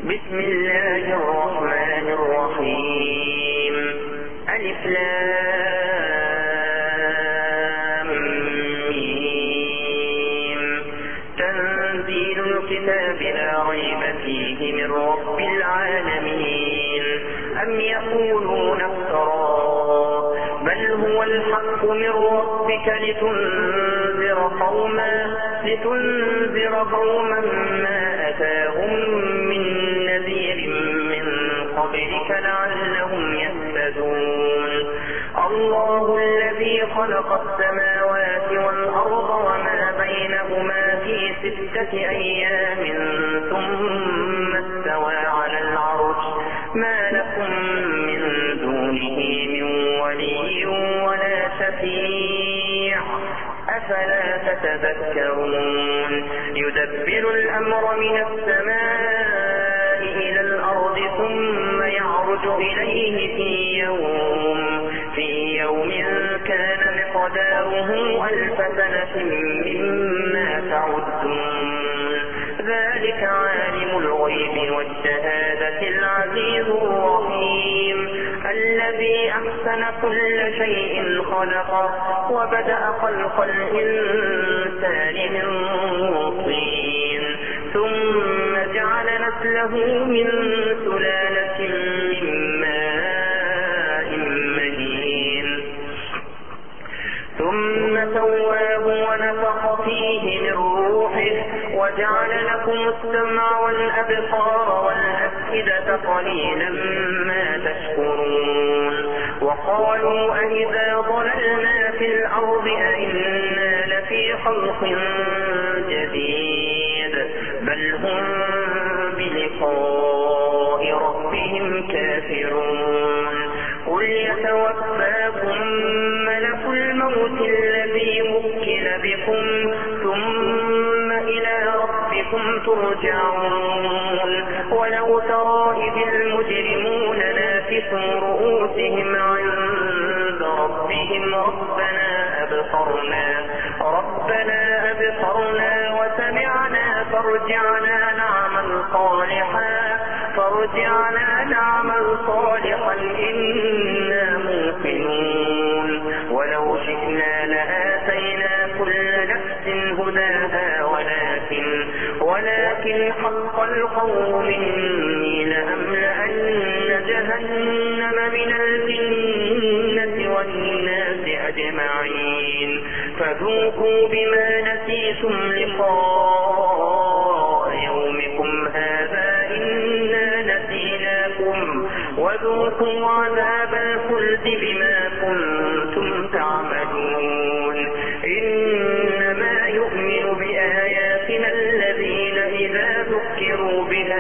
بسم الله الرحمن الرحيم. ألف لام ميم. تنزيل الكتاب لا ريب فيه من رب العالمين. أم يقولون افتراه بل هو الحق من ربك لتنذر قوما ما أتاهم من نذير من قبلك لعلهم يهتدون. الله الذي خلق السماوات والأرض وما بينهما في 6 أيام ثم استوى على العرش ما لكم من دونه من ولي ولا شفيع أفلا تتذكرون. يدبر الأمر من السماء إلى الأرض ثم يعرج إليه في يوم كان مقداره 1000 سنة مما تعدون. ذلك عالم الغيب والشهادة العزيز الرحيم الذي أحسن كل شيء خلقه وبدأ خلق الإنسان من طين ثم جعل نسله من سلالة من ماء مهين ثم سواه ونفخ فيه من روحه وجعل لكم السمع والأبصار والأفئدة قليلا ما تشكرون. وقالوا أإذا ضللنا في الأرض أإنا لفي خلق جديد بل هم بلقاء ربهم كافرون. قل يتوفاكم ملك الموت الذي وكل بكم ثم إلى ربكم ترجعون. ولو ترى إذ المجرمون ناكسوا رؤوسهم عند ربهم ربنا أبصرنا وسمعنا فارجعنا نعمل صالحا إنا موقنون. ولو شئنا لآتينا كل نفس هداها ولكن حق القول مني لأملأن جهنم من الجنة والناس أجمعين. فذوقوا بما نسيتم لقاء يومكم هذا إنا نسيناكم وذوقوا عذاب الخلد بما كنتم تعملون. إنما يؤمن بآياتنا الذين إذا ذكروا بها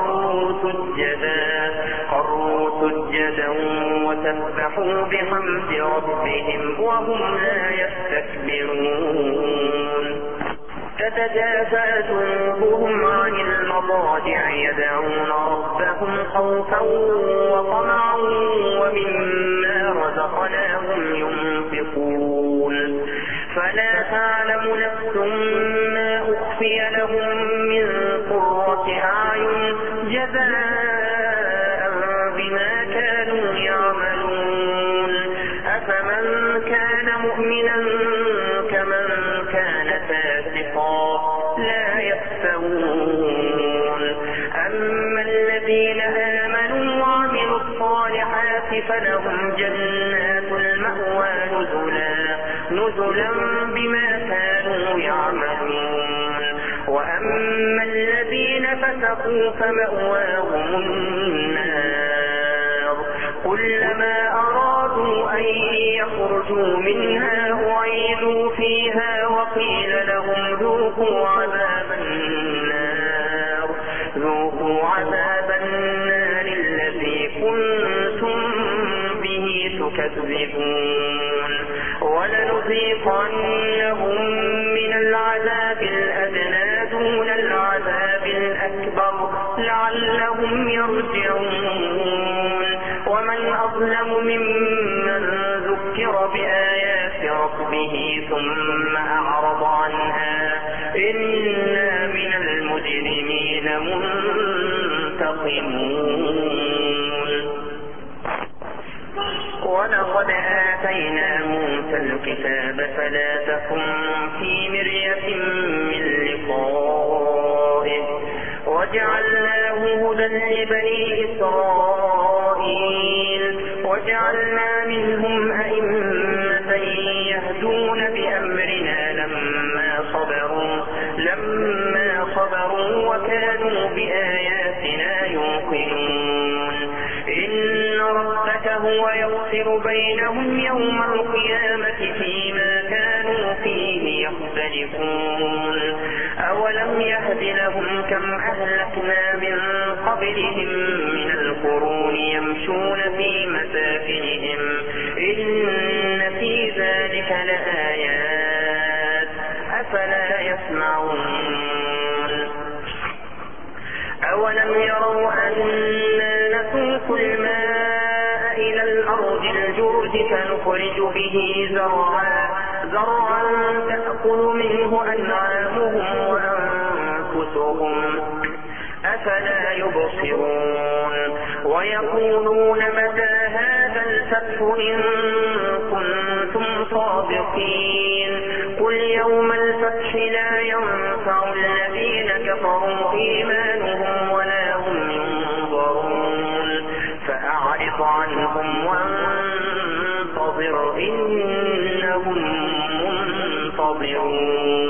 خروا سجدا وسبحوا بحمد ربهم وهم لا يستكبرون. تتجافى جنوبهم عن المضاجع يدعون ربهم خوفا وطمعا ومما رزقناهم ينفقون. فلا تعلم نفس ما أخفي لهم من قرة أعين جزاء بما كانوا يعملون. أفمن كان مؤمنا كمن كان فاسقا لا يستوون. أما الذين آمنوا وعملوا الصالحات فلهم جنات المأوى نزلا بما كانوا يعملون. وأما الذين فسقوا فمأواهم النار كلما أرادوا أن يخرجوا منها أعيدوا فيها وقيل لهم ذوقوا عذاب النار الذي كنتم به تكذبون. ولنذيقنهم من العذاب الأدنى دون العذاب الأكبر لعلهم يرجعون. ومن أظلم ممن ذكر بآيات ربه ثم أعرض عنها إنا من المجرمين منتقمون. منتقمون. ولقد آتينا موسى الكتاب فلا تكن في مرية من لقائه وجعلناه هدى لبني إسرائيل وجعلنا منهم أئمة يهدون بأمرنا لما صبروا وكانوا بآياتنا يوقنون. إن ربك هو يفصل بينهم يوم القيامة فيما كانوا فيه يختلفون. أولم يهد لهم كم أهلكنا من قبلهم من القرون يمشون في مساكنهم إن في ذلك لآيات أفلا يسمعون. أولم يروا أنا نسوق الماء إلى الأرض الجرد فنخرج به زرعا تأكل منه أنعامهم وأنفسهم أفلا يبصرون. ويقولون متى هذا الفتح إن كنتم صادقين قل يوم الفتح لا ينفع الذين كفروا إيمانهم ولا هم ينظرون. فأعرض عنهم وانتظر إنهم منتظرون.